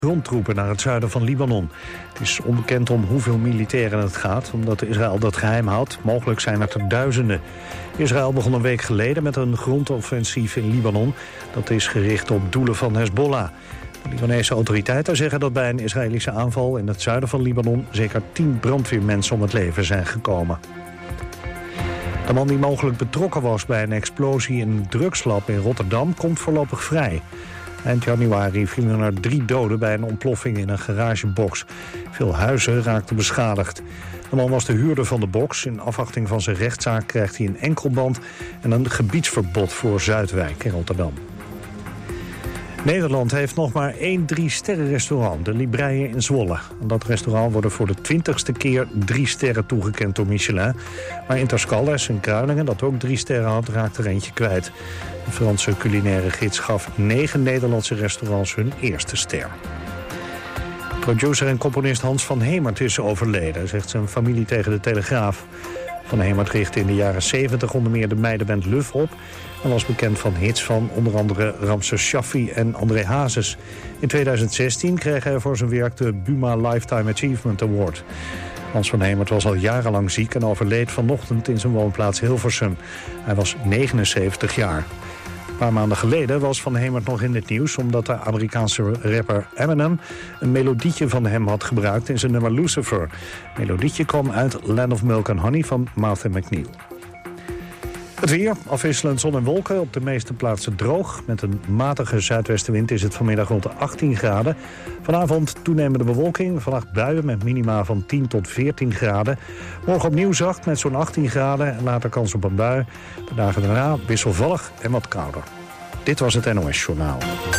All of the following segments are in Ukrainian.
grondtroepen naar het zuiden van Libanon. Het is onbekend om hoeveel militairen het gaat, omdat Israël dat geheim houdt. Mogelijk zijn het er duizenden. Israël begon een week geleden met een grondoffensief in Libanon. Dat is gericht op doelen van Hezbollah. De Libanese autoriteiten zeggen dat bij een Israëlische aanval in het zuiden van Libanon zeker 10 brandweermensen om het leven zijn gekomen. De man die mogelijk betrokken was bij een explosie in een drugslab in Rotterdam komt voorlopig vrij. Eind januari vielen er 3 doden bij een ontploffing in een garagebox. Veel huizen raakten beschadigd. De man was de huurder van de box. In afwachting van zijn rechtszaak krijgt hij een enkelband en een gebiedsverbod voor Zuidwijk in Rotterdam. Nederland heeft nog maar 1 3-sterren-restaurant, de Libreien in Zwolle. Aan dat restaurant worden voor de 20ste keer 3 sterren toegekend door Michelin. Maar Interscaldes in Kruiningen, dat ook 3 sterren had, raakte er eentje kwijt. De Franse culinaire gids gaf 9 Nederlandse restaurants hun eerste ster. Producer en componist Hans van Hemert is overleden, zegt zijn familie tegen de Telegraaf. Van Hemert richtte in de jaren 70 onder meer de meidenband Luf op en was bekend van hits van onder andere Ramses Shaffi en André Hazes. In 2016 kreeg hij voor zijn werk de Buma Lifetime Achievement Award. Hans van Hemert was al jarenlang ziek en overleed vanochtend in zijn woonplaats Hilversum. Hij was 79 jaar. Een paar maanden geleden was Van Hemert nog in het nieuws omdat de Amerikaanse rapper Eminem een melodietje van hem had gebruikt in zijn nummer Lucifer. Het melodietje kwam uit Land of Milk and Honey van Martha McNeil. Het weer, afwisselend zon en wolken, op de meeste plaatsen droog. Met een matige zuidwestenwind is het vanmiddag rond de 18 graden. Vanavond toenemende bewolking, vannacht buien met minima van 10 tot 14 graden. Morgen opnieuw zacht met zo'n 18 graden en later kans op een bui. De dagen daarna wisselvallig en wat kouder. Dit was het NOS Journaal.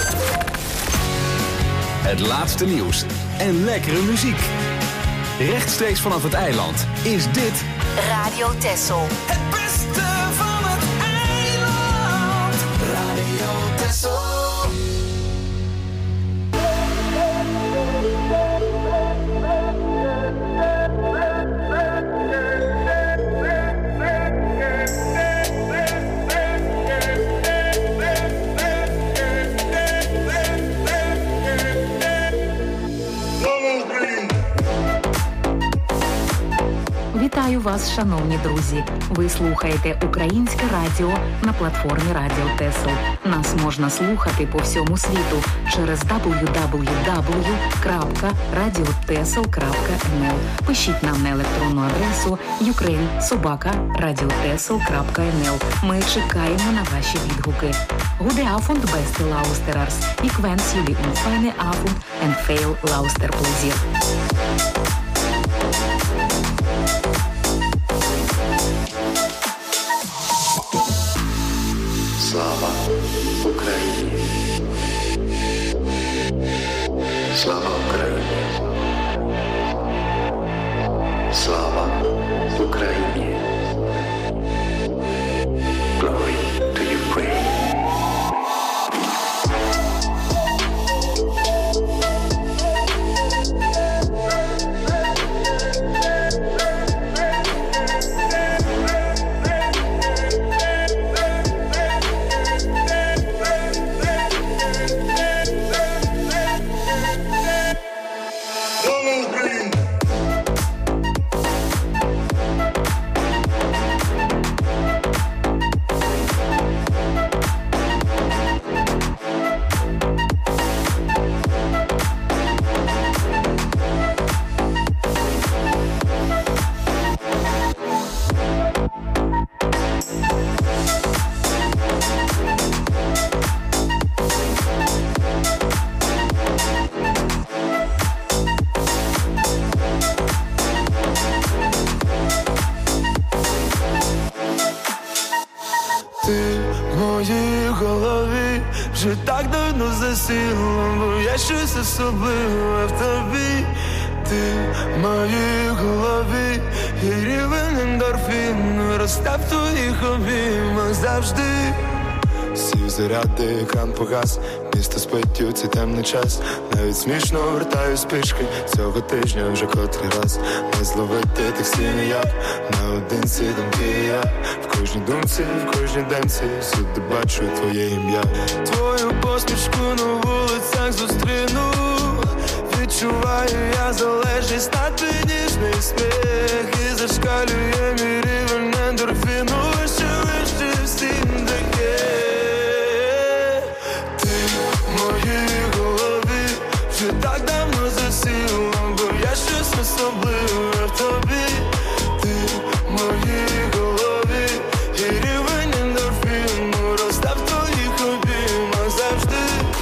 Het laatste nieuws en lekkere muziek. Rechtstreeks vanaf het eiland is dit Radio Texel. Het beste van het eiland. Radio Texel. Вітаю вас, шановні друзі! Ви слухаєте Українське радіо на платформі Радіо Тесл. Нас можна слухати по всьому світу через www.radiotesl.nl. Пишіть нам на електронну адресу ukraine@radiotesl.nl. Ми чекаємо на ваші відгуки. Goede avond, beste luisteraars. Ik wens jullie een fijne avond en veel luisterplezier. Слава Україні! Слава Україні! Слава Україні! Glory to Ukraine! Вже так давно засіло, бо є щось особливе в тобі. Ти в моїй голові, і рівень ендорфіну росте в твоїх обіймах завжди. Сів заряди, екран погас, місто спить у цей темний час. Навіть смішно вертаюсь пішки, цього тижня вже котрий раз. Не зловити таксі ніяк, наодинці думки я. В кожній думці, в кожній денці, всюди бачу твоє ім'я. Твою посмішку на вулицях зустріну, відчуваю я залежність на твій ніжний сміх. І зашкалює мій рівень ендорфіну вище, вище всім таке. Ти в моїй голові вже так давно засіла, бо я щось особливе в тобі. Ти в моїй голові, і рівень ендорфіну росте в твоїх обіймах завжди.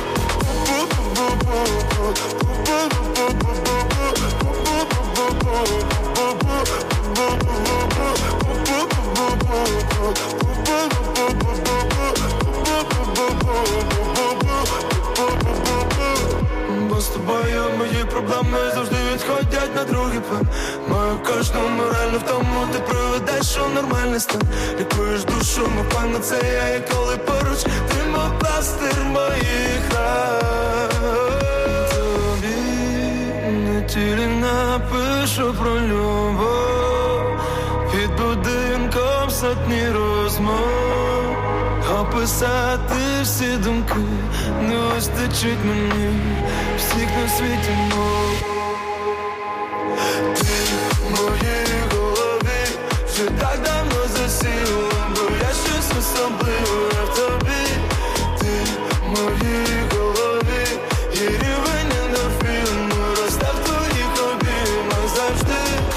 Бо з тобою мої проблеми завжди відходять на другий план. Мою кожну моральну втому ти приведеш у нормальний стан. Лікуєш душу, мов панацея, і коли поруч ти мов пластир моїх ран. Тобі на тілі напишу про любов, під будинком сотні розмов. Описати всі думки не вистачить мені всіх на світі мов. Ти в моїй голові вже так давно засіла, бо я щось особливе в тобі. Ти в моїй голові, і рівень ендорфіну росте в твоїх обіймах завжди.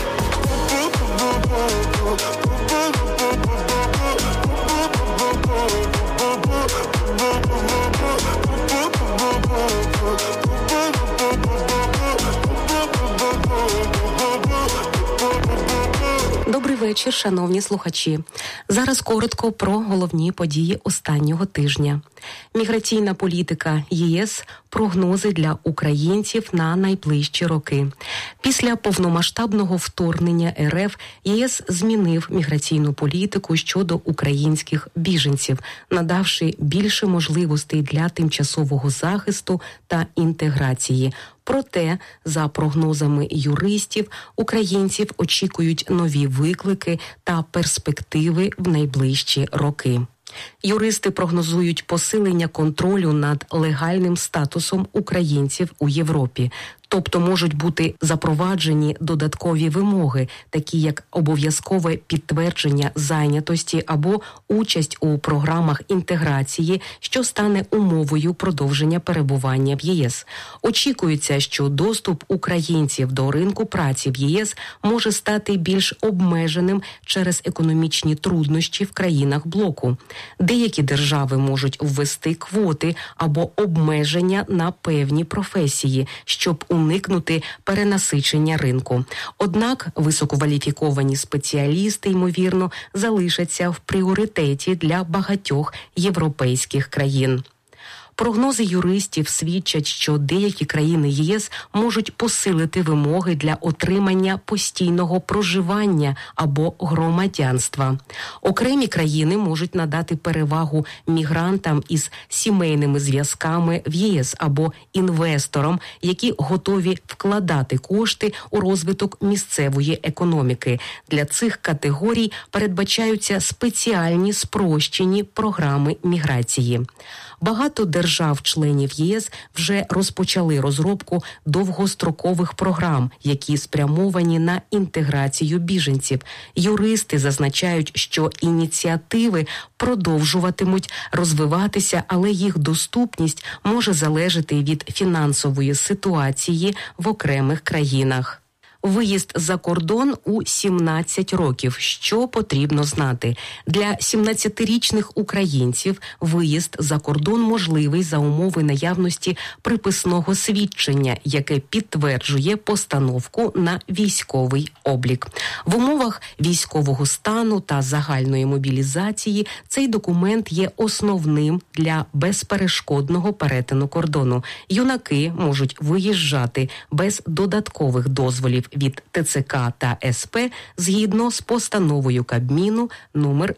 Добрий вечір, шановні слухачі. Зараз коротко про головні події останнього тижня. Міграційна політика ЄС, прогнози для українців на найближчі роки. Після повномасштабного вторгнення РФ ЄС змінив міграційну політику щодо українських біженців, надавши більше можливостей для тимчасового захисту та інтеграції. Проте, за прогнозами юристів, українців очікують нові виклики та перспективи в найближчі роки. Юристи прогнозують посилення контролю над легальним статусом українців у Європі. Тобто можуть бути запроваджені додаткові вимоги, такі як обов'язкове підтвердження зайнятості або участь у програмах інтеграції, що стане умовою продовження перебування в ЄС. Очікується, що доступ українців до ринку праці в ЄС може стати більш обмеженим через економічні труднощі в країнах блоку. Деякі держави можуть ввести квоти або обмеження на певні професії, щоб уникнути перенасичення ринку. Однак висококваліфіковані спеціалісти, ймовірно, залишаться в пріоритеті для багатьох європейських країн. Прогнози юристів свідчать, що деякі країни ЄС можуть посилити вимоги для отримання постійного проживання або громадянства. Окремі країни можуть надати перевагу мігрантам із сімейними зв'язками в ЄС або інвесторам, які готові вкладати кошти у розвиток місцевої економіки. Для цих категорій передбачаються спеціальні спрощені програми міграції. Багато держав-членів ЄС вже розпочали розробку довгострокових програм, які спрямовані на інтеграцію біженців. Юристи зазначають, що ініціативи продовжуватимуть розвиватися, але їх доступність може залежати від фінансової ситуації в окремих країнах. Виїзд за кордон у 17 років. Що потрібно знати? Для 17-річних українців виїзд за кордон можливий за умови наявності приписного свідчення, яке підтверджує постановку на військовий облік. В умовах військового стану та загальної мобілізації цей документ є основним для безперешкодного перетину кордону. Юнаки можуть виїжджати без додаткових дозволів від ТЦК та СП згідно з постановою Кабміну номер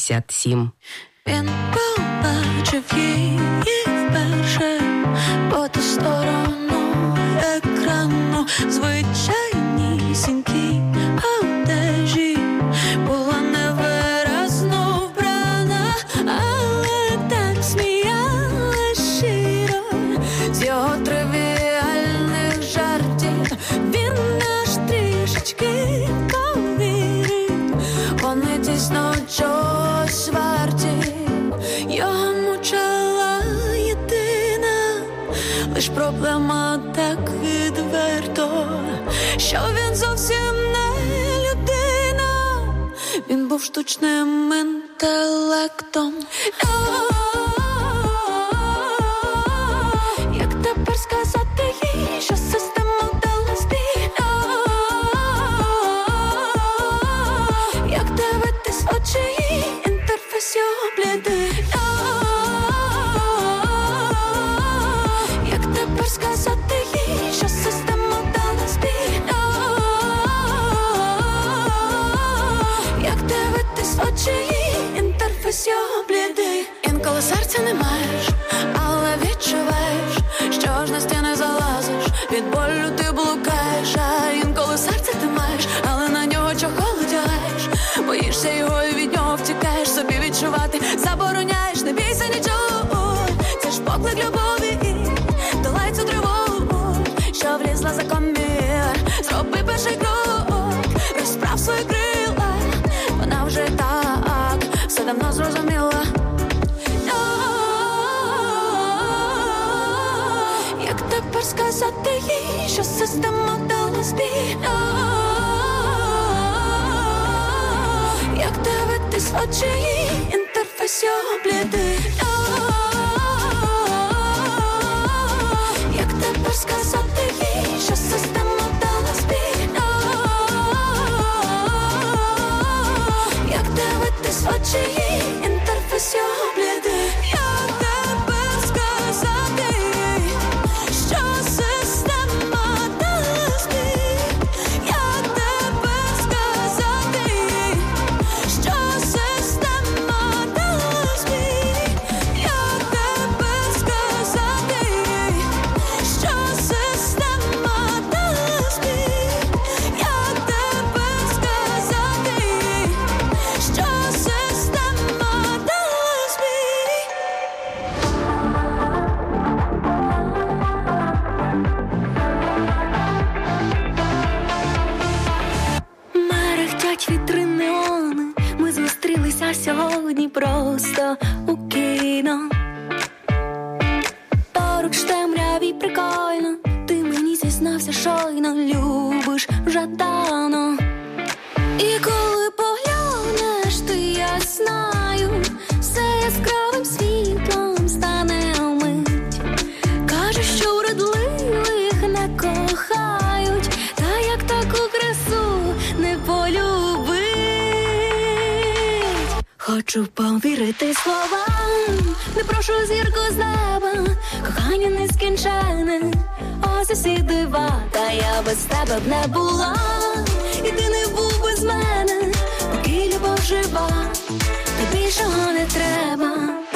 57. Він побачив її вперше по ту сторону екрану, звичайнісінькій одежі, була невиразно вбрана, але так сміялась щиро з його тривіальних жартів. так відверто, що він зовсім не людина, він був штучним інтелектом. Як тепер сказати їй, що система дала збій? Як дивитись в очі їй, інтерфейс його блідий? Як тепер сказати їй, що система дала збій? Як дивитись в очі їй, інтерфейс його блідий? Інколи серця не маєш, але відчуваєш, що ж на стіни залазиш, від болю ти блукаєш. А інколи серце ти маєш, але на нього чохол одягаєш, боїшся його і від нього втікаєш, собі відчувати забороняєш, не бійся нічого, це ж поклик любові, долай цю тривогу, що влізла за комір, зроби перший крок, розправ свої крила, вона вже так, все давно зрозуміла. Як тепер сказати їй, що система дала збій? Як дивитись в очі їй, інтерфейс його блідий? Як тепер сказати їй, що система дала збій? Як дивитись в очі їй, інтерфейс його блідий? Як тепер сказати їй, що система дала збій? Як тепер сказати їй, що система дала збій? Як тепер сказати їй, що система дала збій? Як тепер сказати їй, що система дала збій? Мерехтять вітри неони, ми зустрілися сьогодні просто у кіно. Поруч темряві прикольно, ти мені зізнався щойно, любиш вже давно. І коли поглянеш, ти, я знаю, все яскравим світлом стане вмить. Кажеш, що вродливих не кохають, та як таку красу не полюбить. Хочу повірити словам, не прошу зірку з неба, кохання нескінчене, ось усі дива, та я без тебе б не була, і ти не був без мене, поки любов жива, та більшого не треба.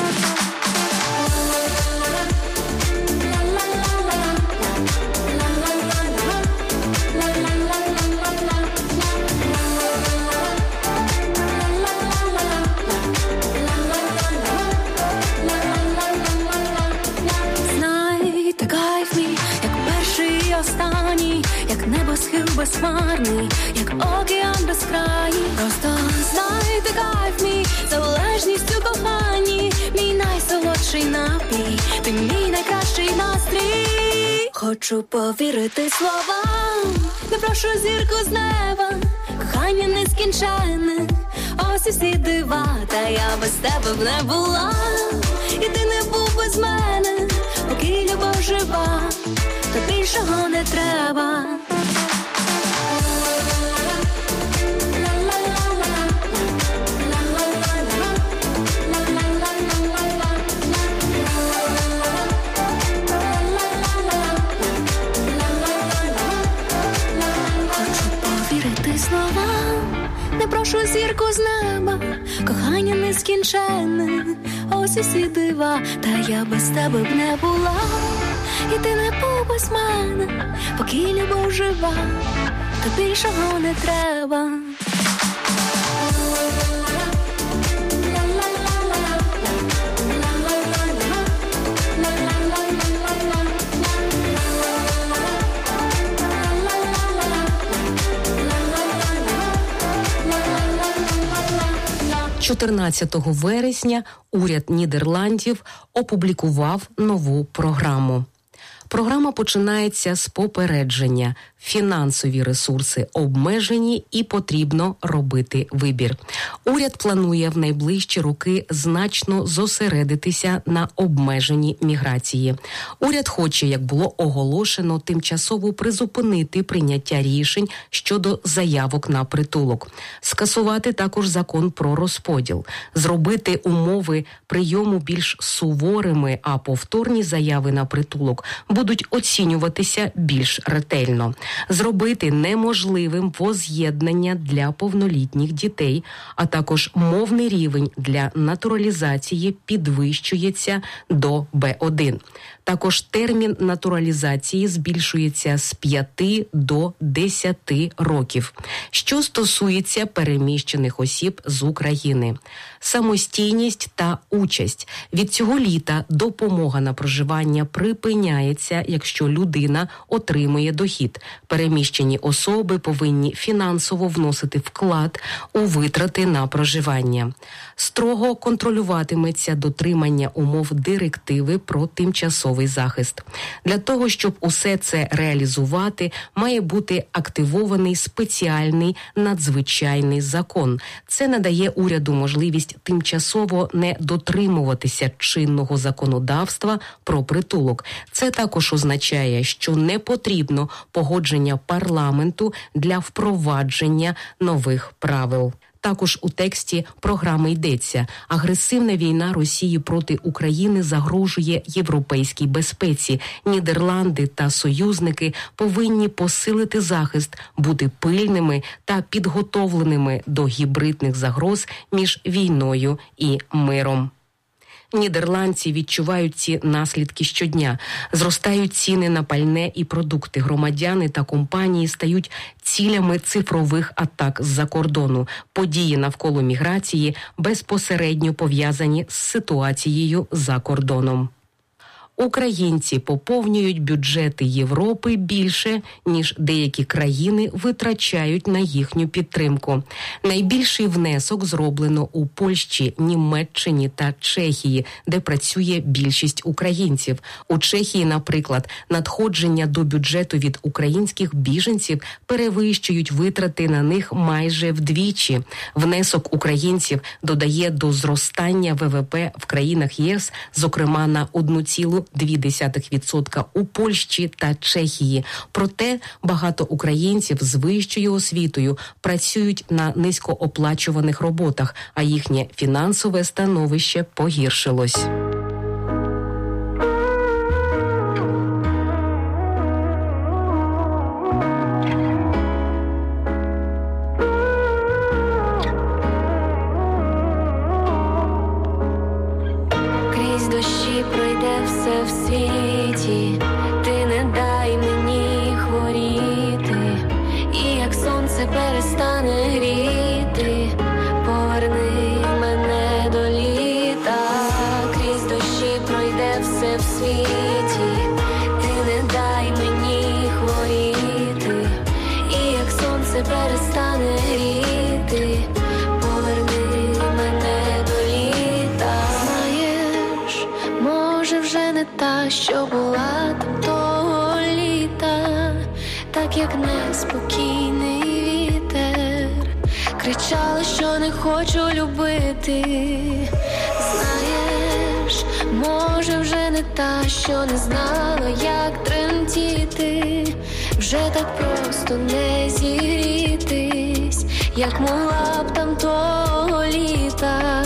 Знайте, кайф мій, як перший і останній, як небосхил безхмарний, як океан безкрайній. Просто знайте, кайф мій, залежність у коханні, мій найсолодший напій, ти мій найкращий настрій. Хочу повірити словам, не прошу зірку з неба, кохання нескінченне, ось усі дива, та я без тебе б не була, і ти не був без мене, поки любов жива, та більшого не треба. Не прошу зірку з неба, кохання нескінченне, ось усі дива, та я без тебе б не була, і ти не був без мене, поки любов жива, та більшого не треба. – 14 вересня уряд Нідерландів опублікував нову програму. Програма починається з попередження. Фінансові ресурси обмежені і потрібно робити вибір. Уряд планує в найближчі роки значно зосередитися на обмеженні міграції. Уряд хоче, як було оголошено, тимчасово призупинити прийняття рішень щодо заявок на притулок. Скасувати також закон про розподіл. Зробити умови прийому більш суворими, а повторні заяви на притулок будуть оцінюватися більш ретельно. Зробити неможливим воз'єднання для повнолітніх дітей, а також мовний рівень для натуралізації підвищується до Б1. Також термін натуралізації збільшується з 5 до 10 років. Що стосується переміщених осіб з України. Самостійність та участь. Від цього літа допомога на проживання припиняється, якщо людина отримує дохід. Переміщені особи повинні фінансово вносити вклад у витрати на проживання. Строго контролюватиметься дотримання умов директиви про тимчасовий захист. Для того, щоб усе це реалізувати, має бути активований спеціальний надзвичайний закон. Це надає уряду можливість тимчасово не дотримуватися чинного законодавства про притулок. Це також означає, що не потрібно погодження парламенту для впровадження нових правил. Також у тексті програми йдеться: агресивна війна Росії проти України загрожує європейській безпеці. Нідерланди та союзники повинні посилити захист, бути пильними та підготовленими до гібридних загроз між війною і миром. Нідерландці відчувають ці наслідки щодня. Зростають ціни на пальне і продукти. Громадяни та компанії стають цілями цифрових атак з-за кордону. Події навколо міграції безпосередньо пов'язані з ситуацією за кордоном. Українці поповнюють бюджети Європи більше, ніж деякі країни витрачають на їхню підтримку. Найбільший внесок зроблено у Польщі, Німеччині та Чехії, де працює більшість українців. У Чехії, наприклад, надходження до бюджету від українських біженців перевищують витрати на них майже вдвічі. Внесок українців додає до зростання ВВП в країнах ЄС, зокрема на 1,2% у Польщі та Чехії. Проте багато українців з вищою освітою працюють на низькооплачуваних роботах, а їхнє фінансове становище погіршилось. Пройде все в світі, ти не дай мені хворіти, і як сонце перестане гріти, поверни мене до літа. Крізь дощі пройде все в світі, ти не дай мені хворіти, і як сонце перестане гріти, поверни мене до літа. Може, вже не та, що була там того літа, так як неспокійний вітер. Кричала, що не хочу любити. Знаєш, може, вже не та, що не знала, як тремтіти. Вже так просто не зігрітись, як могла б там того літа.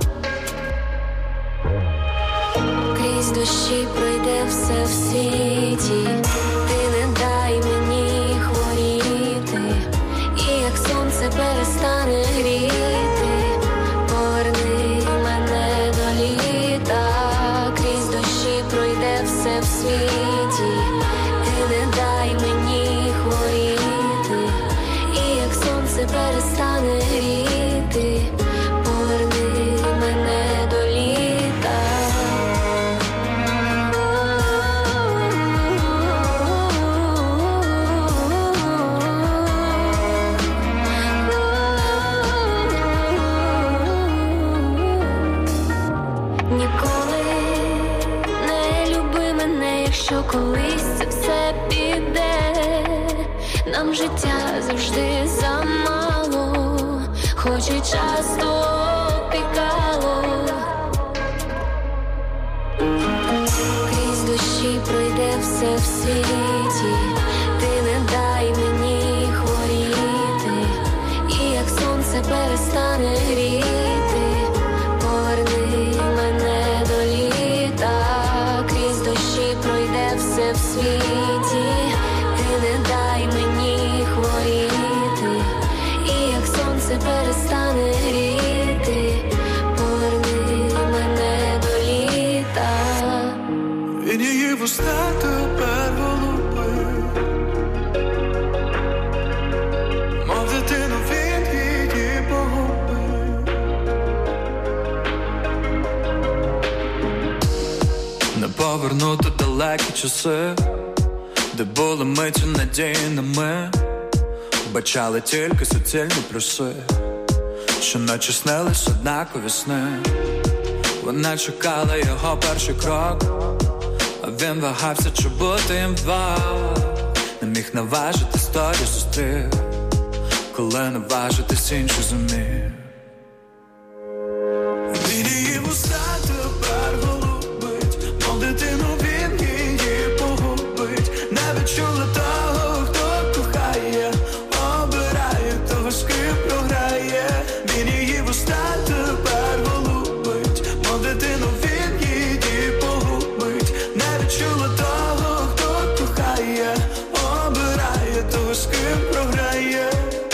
Крізь дощі пройде все в світі, ти не дай мені хворіти, і як сонце перестане гріти, поверни мене до літа. Крізь дощі пройде все в світі, ти не дай мені хворіти, і як сонце перестане гріти, поверни мене нам життя завжди замало, хоч і часто пікало. Крізь дощі пройде все в світі, ти не дай мені хворіти, і як сонце перестане гріти, поверни мене до літа. Крізь дощі пройде все в світі, ти не дай мені хворіти, і як сонце перестане гріти, поверни мене до літа. Він її вуста тепер голуби, мов дитину він її погубив. Не повернути далекі часи, де були миті надійними, бачали тільки суцільні плюси, що наче снились однакові сни. Вона чекала його перший крок, а він вагався, чи бути їм два. Не міг наважитись, тоді зустрів, коли наважитись інший зумів. Він її вуста тепер голубить, мов дитину він її погубить. Не відчула того, хто кохає, обирає того, з ким програє. Він її вуста тепер голубить, мов дитину він її погубить. Не відчула того, хто кохає, обирає того, з ким програє.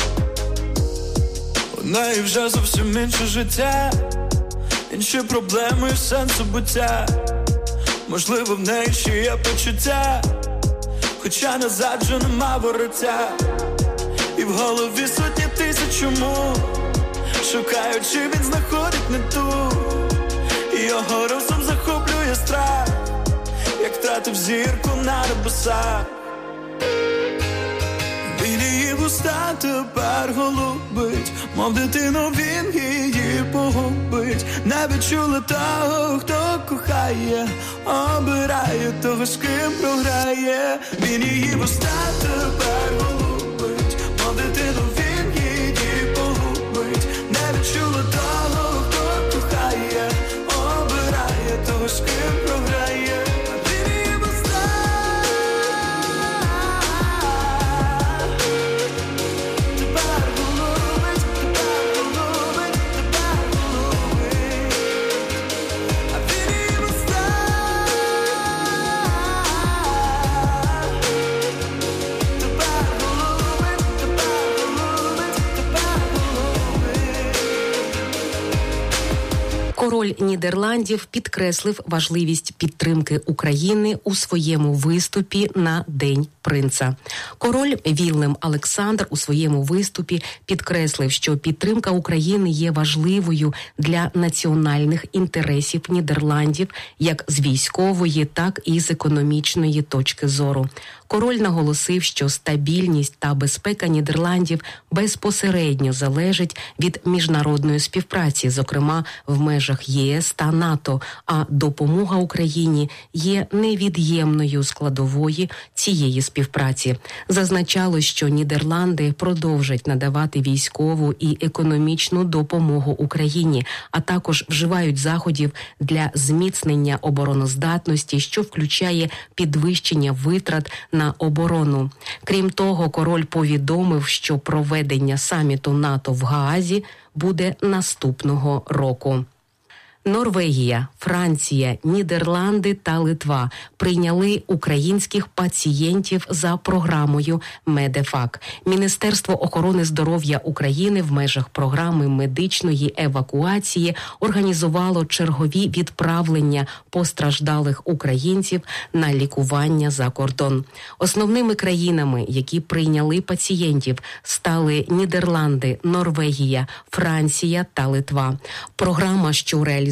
У неї вже зовсім інше життя, інші проблеми і сенсу буття. Можливо, в неї ще є почуття, хоча назад вже нема вороття. І в голові сотні тисяч чому, шукаючи, він знаходить не ту. І його розум захоплює страх, як втратив зірку на небесах. Він її вуста тепер голубить, мов дитину він її погубить. Не відчула того, хто кохає, обирає того, з ким програє. Він її вуста тепер голубить, мов дитину він її погубить. Не відчула того, хто кохає, обирає того, з ким програє. Король Нідерландів підкреслив важливість підтримки України у своєму виступі на День принца. Король Віллем Олександр у своєму виступі підкреслив, що підтримка України є важливою для національних інтересів Нідерландів як з військової, так і з економічної точки зору. Король наголосив, що стабільність та безпека Нідерландів безпосередньо залежить від міжнародної співпраці, зокрема в межах ЄС та НАТО, а допомога Україні є невід'ємною складовою цієї співпраці. Зазначалось, що Нідерланди продовжать надавати військову і економічну допомогу Україні, а також вживають заходів для зміцнення обороноздатності, що включає підвищення витрат на оборону. Крім того, король повідомив, що проведення саміту НАТО в Гаазі буде наступного року. Норвегія, Франція, Нідерланди та Литва прийняли українських пацієнтів за програмою «Медефак». Міністерство охорони здоров'я України в межах програми медичної евакуації організувало чергові відправлення постраждалих українців на лікування за кордон. Основними країнами, які прийняли пацієнтів, стали Нідерланди, Норвегія, Франція та Литва. Програма, що реалізується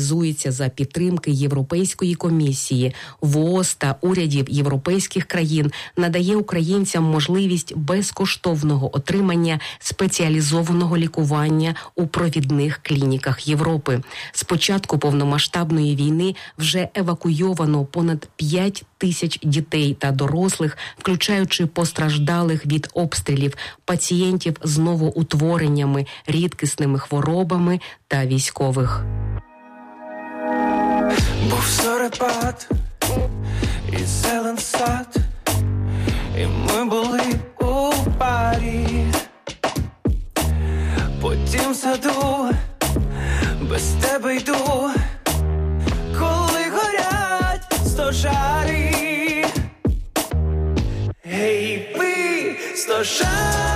реалізується за підтримки Європейської комісії, ВООЗ та урядів європейських країн, надає українцям можливість безкоштовного отримання спеціалізованого лікування у провідних клініках Європи. З початку повномасштабної війни вже евакуйовано понад 5 тисяч дітей та дорослих, включаючи постраждалих від обстрілів, пацієнтів з новоутвореннями, рідкісними хворобами та військових. Був зорепад і зелен сад, і ми були у парі. Потім в саду без тебе йду, коли горять стожари. Гей, ви, стожари,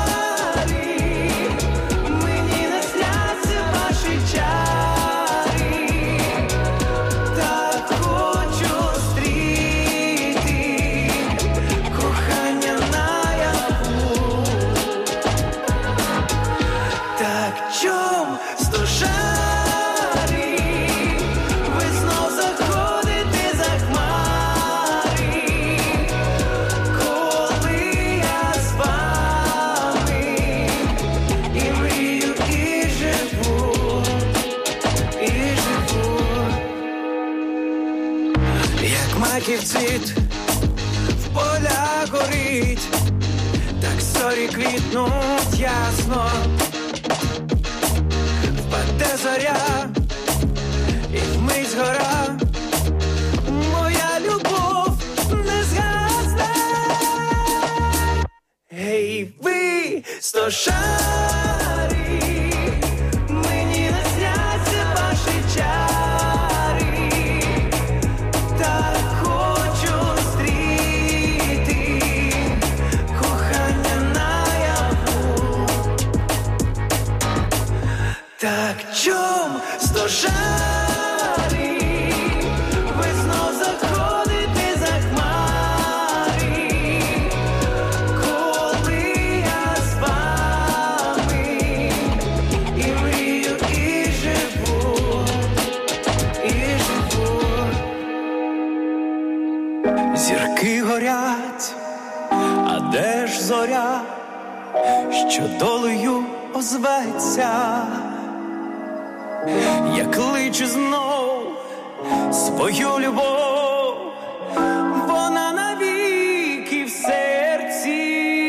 мені не сняться ваші чари. Так хочу зустріти кохання наяву. Так чом стожари, ви знов заходите за хмари, коли я з вами і мрію, і живу, і живу. Як маків цвіт в полях горить, так зорі квітнуть ясно. Впаде зоря, і вмить згора, моя любов не згасне. Гей, ви, стожари, мені не сняться ваші чари. Так хочу зустріти кохання наяву. Так чом стожари, ви знов заходите за хмари, коли я з вами і мрію, і живу, і живу. Зірки горять, а де ж зоря, що долею озветься? Я кличу знов свою любов, вона навіки в серці.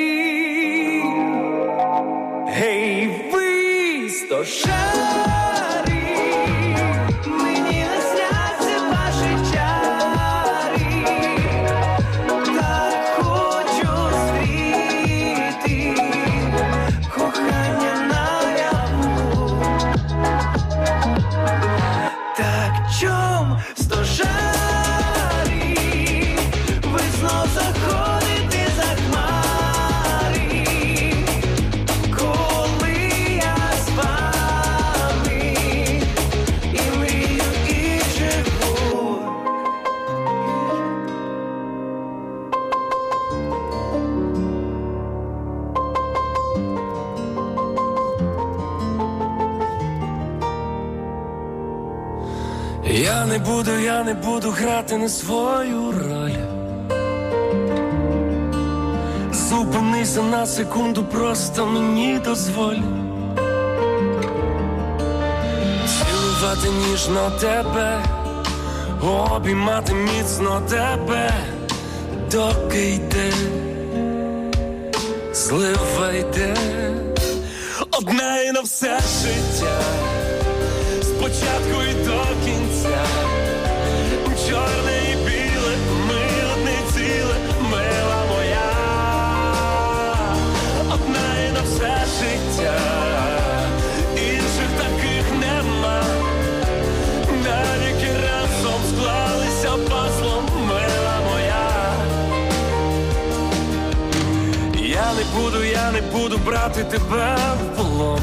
Гей, ви, стожари, мені не сняться ваші чари. Так хочу зустріти кохання наяву. Так чом стожари, ви знов заходите за хмари, коли я з вами і мрію, і живу. Я не буду грати не свою роль. Зупинися на секунду, просто мені дозволь цілувати ніжно тебе, обіймати міцно тебе, доки йде, злива йде, одна і на все життя, спочатку і до кінця. Чорне і біле, ми одне ціле, мила моя, одна і на все життя, інших таких нема, навіки разом склалися пазлом, мила моя. Я не буду брати тебе в полон.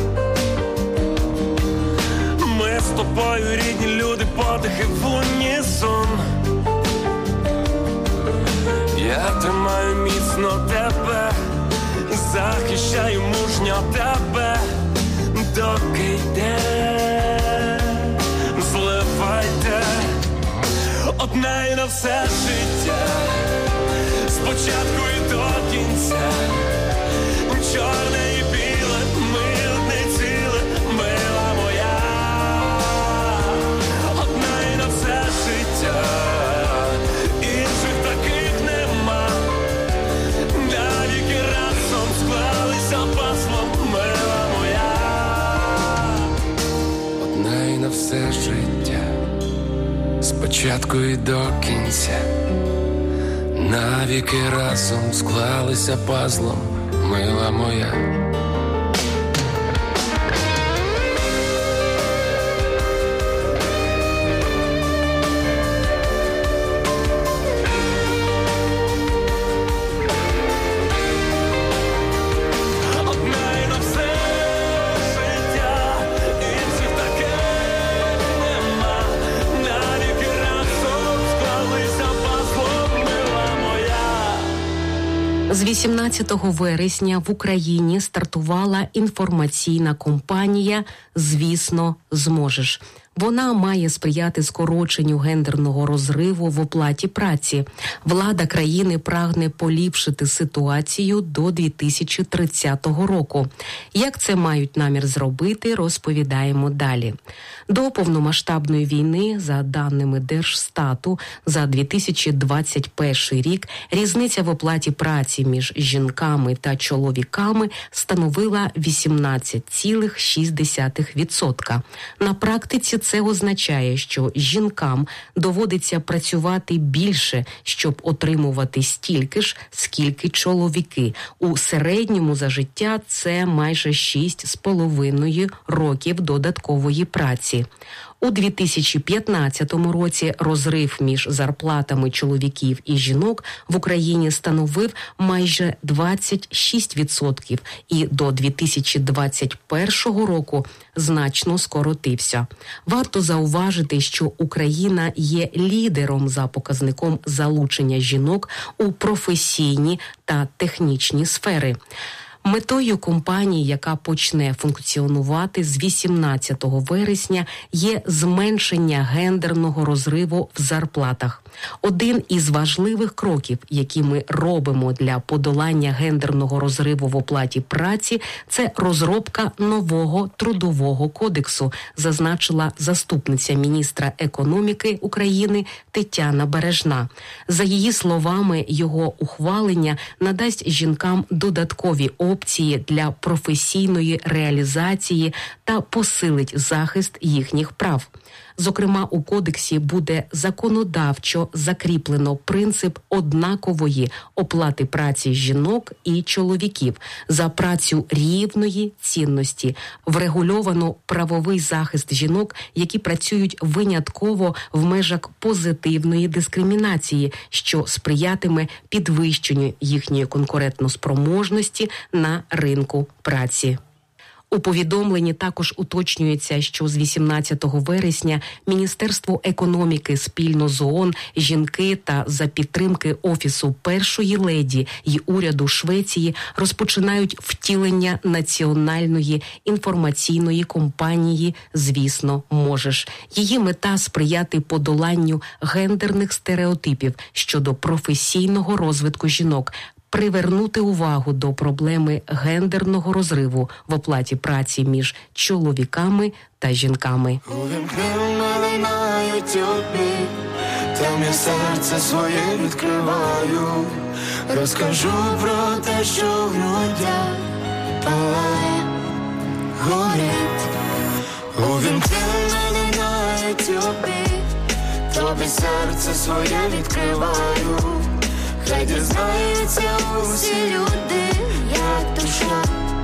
Ми з тобою рідні люди, подихи в унісон. Я тримаю міцно тебе, захищаю мужньо тебе, доки йде, злив одна і на все життя, спочатку і до кінця, чорне і біле, ми одне ціле, мила моя, одна і на все життя, інших таких нема, навіки разом склалися паслом, мила моя, одна і на все життя, спочатку і до кінця, навіки разом склалися пазлом, мила моя. З 18 вересня в Україні стартувала інформаційна кампанія «Звісно, зможеш». Вона має сприяти скороченню гендерного розриву в оплаті праці. Влада країни прагне поліпшити ситуацію до 2030 року. Як це мають намір зробити, розповідаємо далі. До повномасштабної війни, за даними Держстату, за 2021 рік різниця в оплаті праці між жінками та чоловіками становила 18,6%. На практиці це означає, що жінкам доводиться працювати більше, щоб отримувати стільки ж, скільки чоловіки. У середньому за життя це майже 6,5 років додаткової праці. У 2015 році розрив між зарплатами чоловіків і жінок в Україні становив майже 26% і до 2021 року значно скоротився. Варто зауважити, що Україна є лідером за показником залучення жінок у професійні та технічні сфери. Метою компанії, яка почне функціонувати з 18 вересня, є зменшення гендерного розриву в зарплатах. Один із важливих кроків, які ми робимо для подолання гендерного розриву в оплаті праці, це розробка нового трудового кодексу, зазначила заступниця міністра економіки України Тетяна Бережна. За її словами, його ухвалення надасть жінкам додаткові опції для професійної реалізації та посилить захист їхніх прав. Зокрема, у кодексі буде законодавчо закріплено принцип однакової оплати праці жінок і чоловіків за працю рівної цінності. Врегульовано правовий захист жінок, які працюють винятково в межах позитивної дискримінації, що сприятиме підвищенню їхньої конкурентоспроможності на ринку праці. У повідомленні також уточнюється, що з 18 вересня Міністерство економіки спільно з ООН, жінки та за підтримки Офісу першої леді й уряду Швеції розпочинають втілення національної інформаційної кампанії «Звісно, можеш». Її мета – сприяти подоланню гендерних стереотипів щодо професійного розвитку жінок, привернути увагу до проблеми гендерного розриву в оплаті праці між чоловіками та жінками. Увімкни мене на ютюбі, там я серце своє відкриваю, розкажу про те, що в грудях палає, горить. Увімкни мене на ютюбі, тобі серце своє відкриваю. Хай дізнаються усі люди, як душа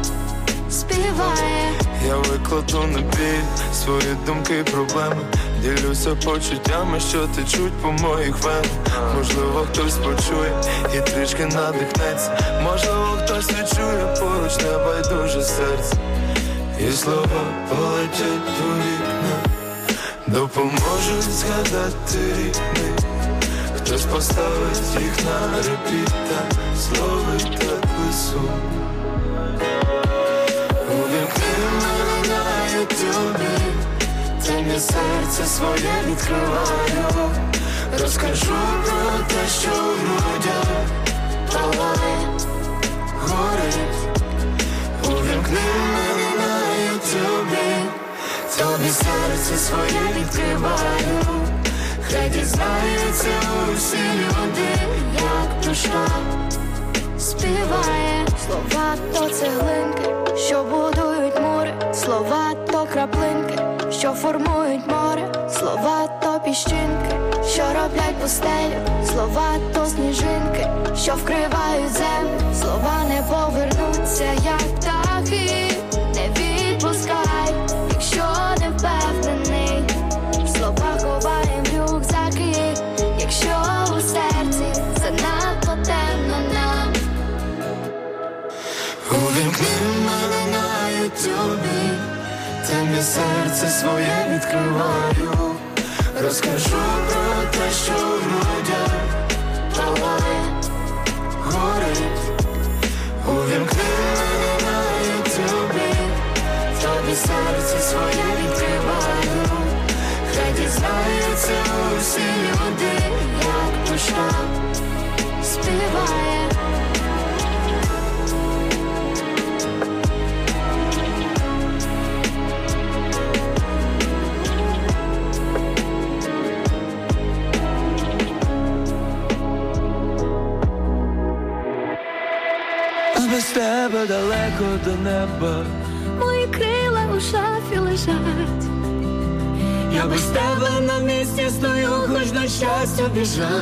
співає. Я викладу на біль свої думки і проблеми, ділюся почуттями, що течуть по моїх венах. Можливо, хтось почує і трішки надихнеться, можливо, хтось відчує поруч небайдуже серце, і слова полетять у вікна, допоможуть згадати рідний. Хтось поставить їх на репіт та словить так весу. Увімкни мене на ютюбі, там я серце своє відкриваю, Розкажу про те, що в грудях палає, горить. Увімкни мене на ютубі, тобі серце своє відкриваю. Хай дізнаються усі люди, як душа співає. Слова то цеглинки, що будують море. Слова то краплинки, що формують море. Слова то піщинки, що роблять пустелю. Слова то сніжинки, що вкривають землю. Слова не повернуться, як птахи. Не відпускай, якщо не впевнений. Слова ховаєм в рюкзаки, якщо у серці занадто темно нам. Увімкни мене на ютубі, темне серце своє відкриваю. Розкажу про те, що в грудях палає, горить. Увімкни мене на ютубі, тобі серце своє відкриваю. Хай дізнаються усі люди, як душа співає. Без тебе далеко до неба, Мої крила у шафі лежать. я без тебе на місці стою, хоч на щастя біжав.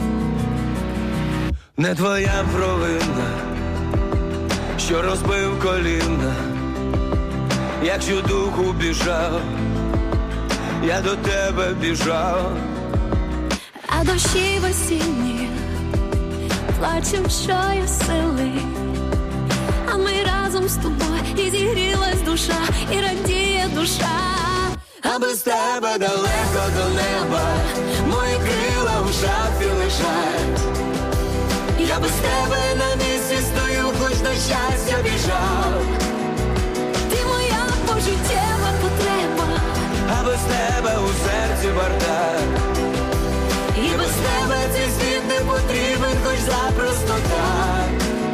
Не твоя провина, що розбив коліна, якщо духу біжав, я до тебе біжав. А дощі в осінні плачем, що є сили. А ми разом з тобою і зігрілась душа, і радіє душа. А без тебе далеко до неба, мої крила в шафі лежать. Я без тебе на місці стою, хоч на щастя біжав. Ти моя пожиттєва потреба, А без тебе у серці бардак. І без тебе цей світ не потрібен, хоч запросто так.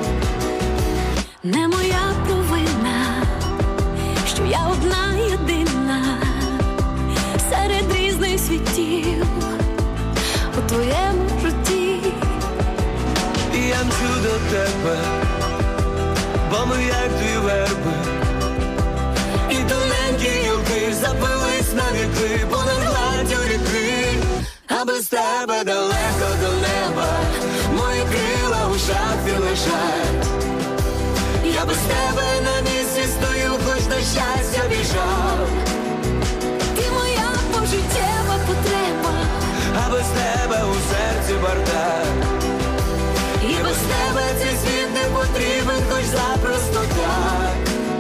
не моя провина, що я одна єдина серед різних світів у твоєму житті. І я мчу до тебе, бо ми як дві верби. І тоненькі гілки запились на віки понад гладдю ріки. А без тебе далеко до неба, мої крила у шафі лежать. Я без тебе на місці стою, хоч на щастя біжав. Ти моя пожиттєва потреба, А без тебе у серці бардак. І без тебе цей світ не потрібен, хоч запросто так.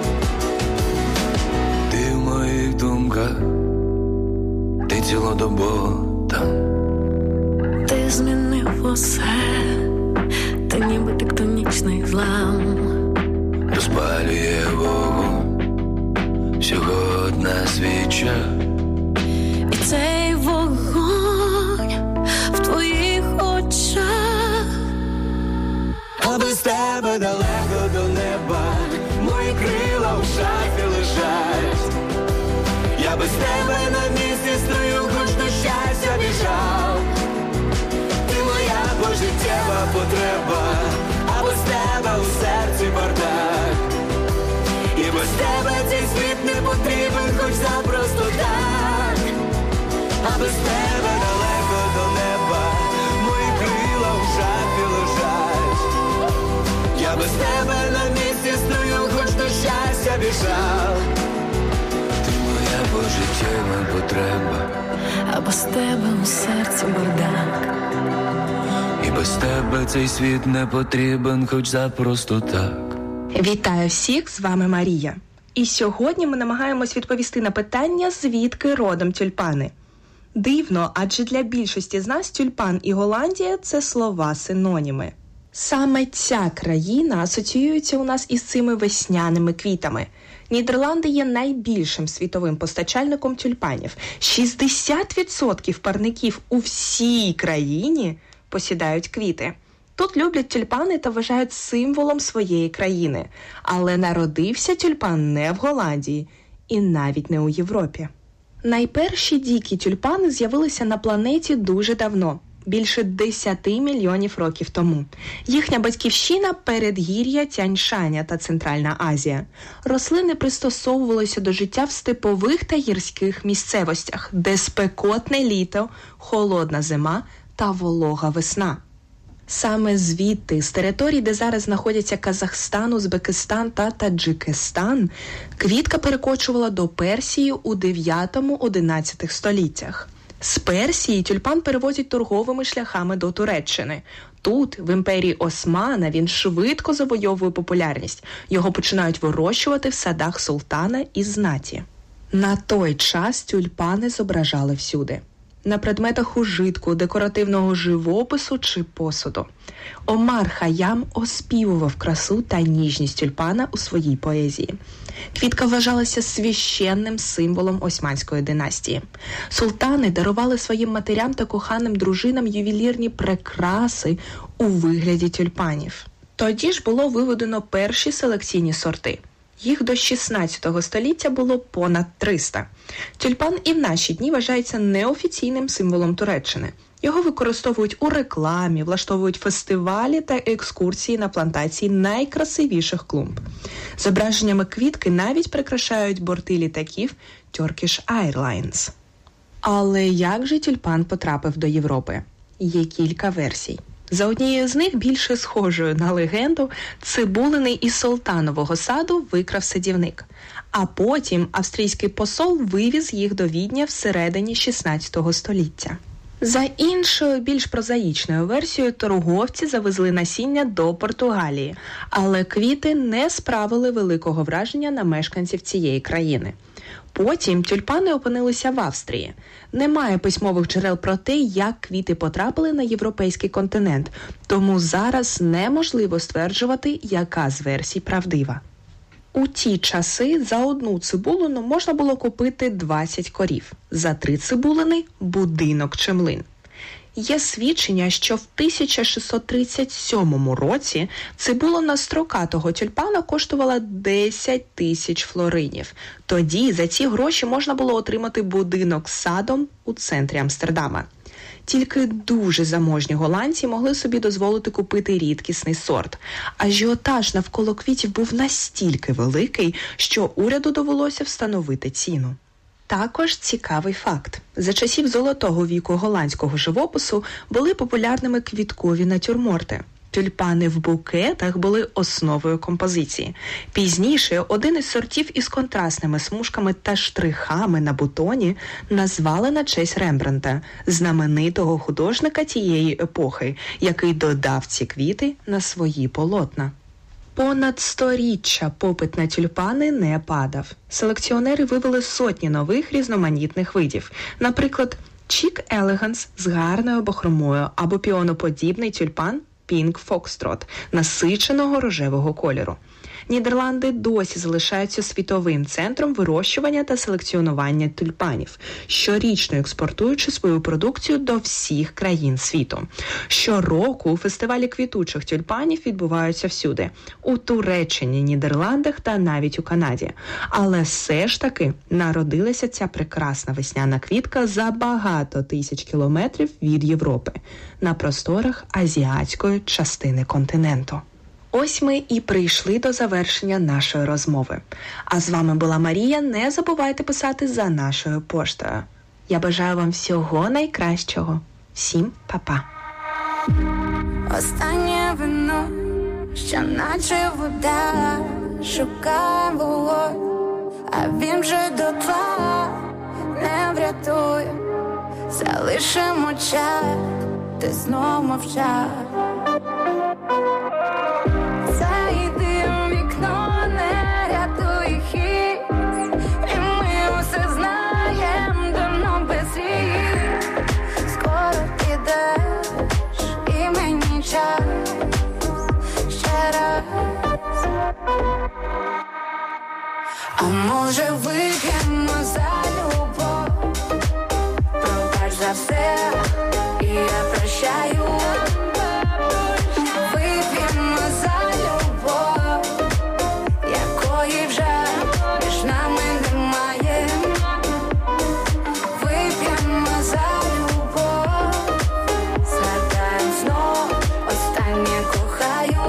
Ти в моїх думках, ти цілодобово там. ти змінив усе, ти ніби тектонічний злам. Розпалює вогонь, всього одна свіча. І цей вогонь в твоїх очах. А без тебе далеко до неба, мої крила в шафі лежать. Я без тебе на місці стою, хоч до щастя біжав. Ти моя пожиттєва потреба, а без тебе у серці бардак. І без тебе цей світ не потрібен, хоч запросто так. А без тебе далеко до неба, мої крила в шафі лежать. Я без тебе на місці стою, хоч до щастя біжав. Ти моя пожиттєва потреба, А без тебе у серці бардак. і без тебе цей світ не потрібен, хоч запросто так. Вітаю всіх, з вами Марія. І сьогодні ми намагаємось відповісти на питання, звідки родом тюльпани. Дивно, адже для більшості з нас тюльпан і Голландія – це слова-синоніми. Саме ця країна асоціюється у нас із цими весняними квітами. Нідерланди є найбільшим світовим постачальником тюльпанів. 60% парників у всій країні посідають квіти. Тут люблять тюльпани та вважають символом своєї країни. Але народився тюльпан не в Голландії і навіть не у Європі. Найперші дикі тюльпани з'явилися на планеті дуже давно. Більше 10 мільйонів років тому. Їхня батьківщина – передгір'я Тянь-Шаня та Центральна Азія. Рослини пристосовувалися до життя в степових та гірських місцевостях, де спекотне літо, холодна зима та волога весна. Саме звідти, з територій, де зараз знаходяться Казахстан, Узбекистан та Таджикистан, квітка перекочувала до Персії у 9-11 століттях. З Персії тюльпан перевозять торговими шляхами до Туреччини. Тут, в імперії Османа, він швидко завойовує популярність. Його починають вирощувати в садах султана і знаті. На той час тюльпани зображали всюди. На предметах ужитку, декоративного живопису чи посуду. Омар Хайям оспівував красу та ніжність тюльпана у своїй поезії. Квітка вважалася священним символом Османської династії. Султани дарували своїм матерям та коханим дружинам ювелірні прикраси у вигляді тюльпанів. Тоді ж було виведено перші селекційні сорти. Їх до 16 століття було понад 300. Тюльпан і в наші дні вважається неофіційним символом Туреччини. Його використовують у рекламі, влаштовують фестивалі та екскурсії на плантації найкрасивіших клумб. Зображеннями квітки навіть прикрашають борти літаків Turkish Airlines. Але як же тюльпан потрапив до Європи? Є кілька версій. За однією з них, більше схожою на легенду, цибулини із Султанового саду викрав садівник. А потім австрійський посол вивіз їх до Відня всередині 16 століття. За іншою, більш прозаїчною версією, торговці завезли насіння до Португалії, але квіти не справили великого враження на мешканців цієї країни. Потім тюльпани опинилися в Австрії. Немає письмових джерел про те, як квіти потрапили на європейський континент, тому зараз неможливо стверджувати, яка з версій правдива. У ті часи за одну цибулину можна було купити 20 корів, за 3 цибулини – будинок чи млин. Є свідчення, що в 1637 році цибулина строкатого тюльпана коштувала 10 тисяч флоринів. Тоді за ці гроші можна було отримати будинок з садом у центрі Амстердама. Тільки дуже заможні голландці могли собі дозволити купити рідкісний сорт. Ажіотаж навколо квітів був настільки великий, що уряду довелося встановити ціну. Також цікавий факт. За часів золотого віку голландського живопису були популярними квіткові натюрморти. Тюльпани в букетах були основою композиції. Пізніше один із сортів із контрастними смужками та штрихами на бутоні назвали на честь Рембрандта, знаменитого художника тієї епохи, який додав ці квіти на свої полотна. Понад сторіччя попит на тюльпани не падав. Селекціонери вивели сотні нових різноманітних видів. Наприклад, Chic Elegance з гарною бахромою або піоноподібний тюльпан Pink Foxtrot насиченого рожевого кольору. Нідерланди досі залишаються світовим центром вирощування та селекціонування тюльпанів, щорічно експортуючи свою продукцію до всіх країн світу. Щороку фестивалі квітучих тюльпанів відбуваються всюди – у Туреччині, Нідерландах та навіть у Канаді. Але все ж таки народилася ця прекрасна весняна квітка за багато тисяч кілометрів від Європи, на просторах азіатської частини континенту. Ось ми і прийшли до завершення нашої розмови. А з вами була Марія. Не забувайте писати за нашою поштою. Я бажаю вам всього найкращого. Всім па-па. Останнє вино, що наче вода, шукає вогонь, а він вже дотла не врятує. Залишимо час, ти знов мовчав. Зайди у вікно, не рятуй хід, і ми усе знаєм, давно без слів. Скоро підеш, і мені час А може вип'ємо за любов, пробач за все, і я прощаю. Вип'ємо за любов, якої вже між нами немає. Вип'ємо за любов, згадаємо знов останнє кохаю.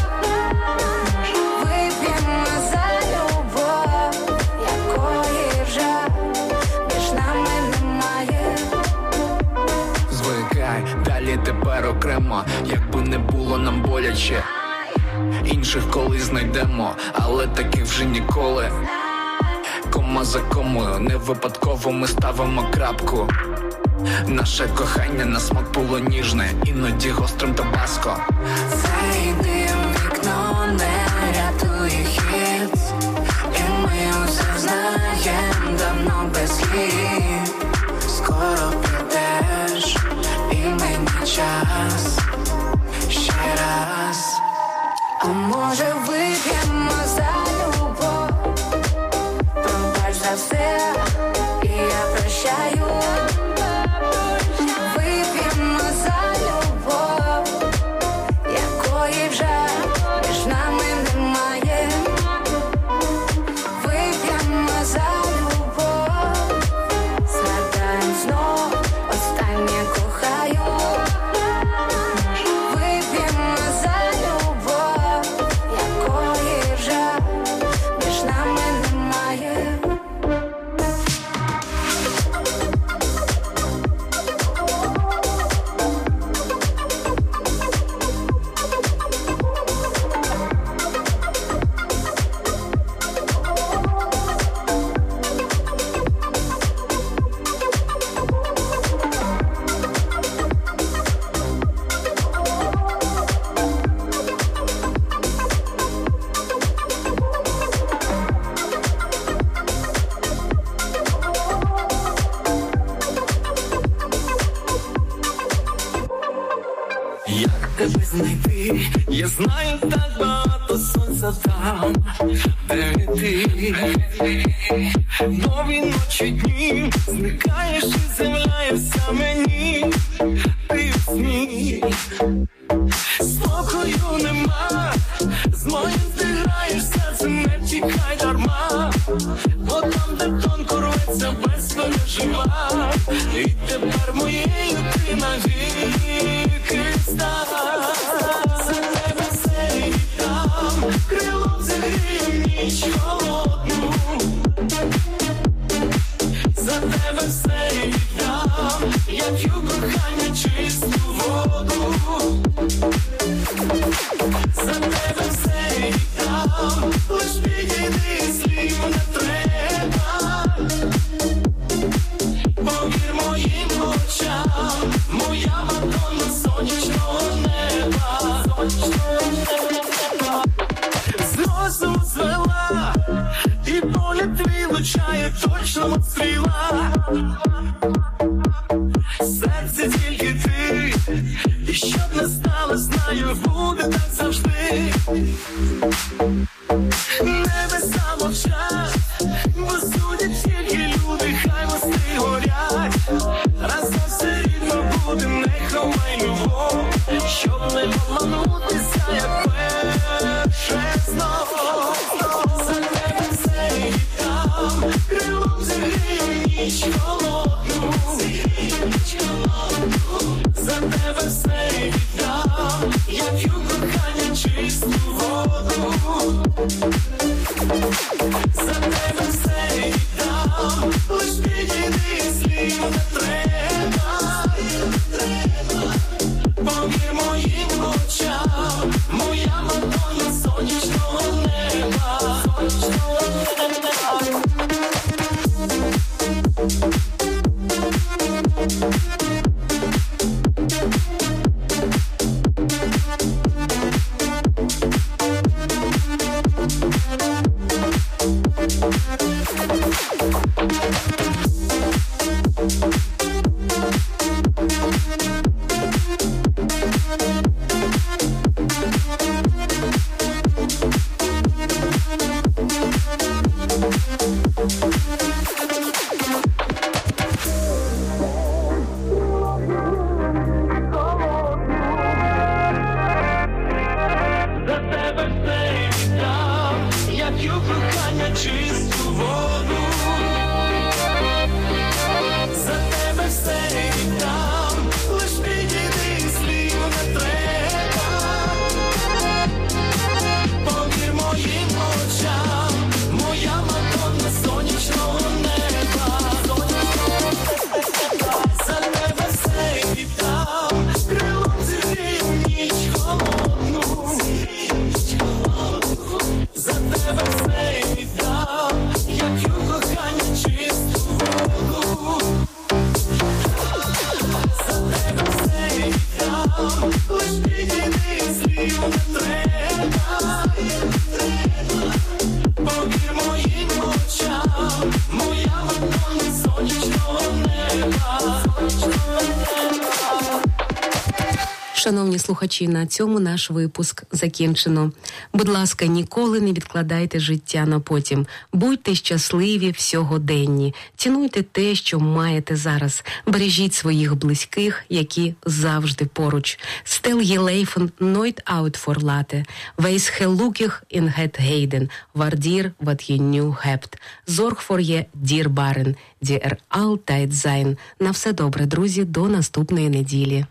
Вип'ємо за любов, якої вже між нами немає. Звикай, далі тепер окремо, якби не було нам боляче. Інших колись знайдемо, але таких вже ніколи. Кома за комою, не випадково ми ставимо крапку. Наше кохання на смак було ніжне, іноді гострим табаско. Зайди в вікно, не рятує хід, і ми усе знаєм давно без слів. Скоро прийдеш, і мені час ще раз. А може вип'ємо за любов, пробач за все, і я прощаю. Вип'ємо за любов, якої вже між нами немає. Вип'ємо за любов, згадаємо знов останнє кохаю. Вип'ємо за любов, якої вже між нами немає. Як тебе знайти? Я знаю так багато сонця там, де ти. Нові ночі дні, зникаєш і з'являєшся мені. Ти в сні, спокою нема, з моїм ти граєшся, це не тікай дарма. Бо там, де тонко рветься, без тебе жива. І тепер моєю ти навіки стала. За тебе все віддам, крилом зігрію ніч холодну. За тебе все віддам, я п'ю кохання чисту воду. За тебе все віддам, лиш підійди, слів не треба. Повір моїм очам, моя Мадонна сонячного неба. З розуму звела, і погляд твій влучає точно мов стріла. Серце тільки ти, і щоб не стало, знаю, буде так завжди. Небеса мовчать, бо судять тільки люди, хай мости горять. Разом все рівно буде, не ховай любов, щоб не обманутися, як перше знову. За тебе все віддам, крилом зігрію ніч холодну. За тебе все віддам, я п'ю кохання чисту воду. За тебе все віддам, лиш підійди, слів не треба. Повір моїм очам, моя Мадонна сонячного неба. кохання чисту воду. За тебе все віддам, лиш підійди, слів не треба. Повір моїм очам, моя Мадонна сонячного неба. За тебе все віддам, крилом зігрію ніч холодну. За тебе все віддам, я п'ю кохання чисту воду. За тебе все віддам, лиш підійди, слів не треба. Повір моїм очам, моя Мадонна сонячного неба. Шановні слухачі, на цьому наш випуск закінчено. Будь ласка, ніколи не відкладайте життя на потім. Будьте щасливі всьогоденні. Цінуйте те, що маєте зараз. Бережіть своїх близьких, які завжди поруч. Stel je leven nooit uit voor laten. Wees gelukkig in het heden. Waardeer wat je nu hebt. Zorg voor je dierbaren, die er altijd zijn. На все добре, друзі, до наступної неділі.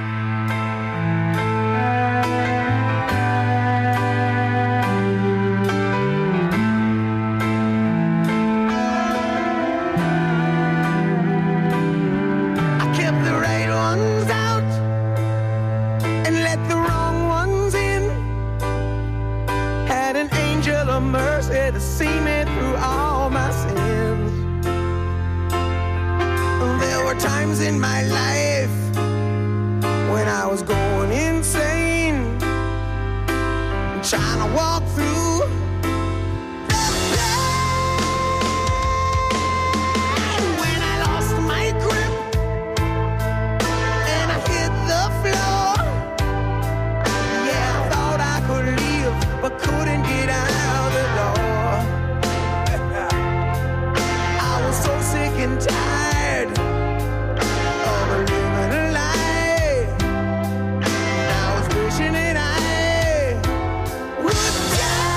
Mercy to see me through all my sins. There were times in my life when I was going insane, trying to walk through the pain. When I lost my grip and I hit the floor, yeah, I thought I could leave but couldn't get out. And tired of living a lie. I was wishing that I would die.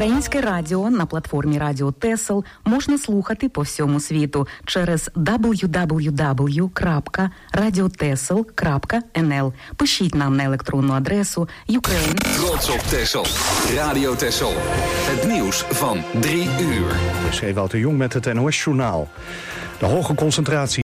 Українське радіо на платформі Радіо Тесел можна слухати по всьому світу через www.radiotessel.nl. Пишіть нам на електронну адресу Ukraine. Trots op Texel. Radio Texel. Het nieuws van 3 uur. Ewout de Jong met het NOS-journaal. De hoge concentratie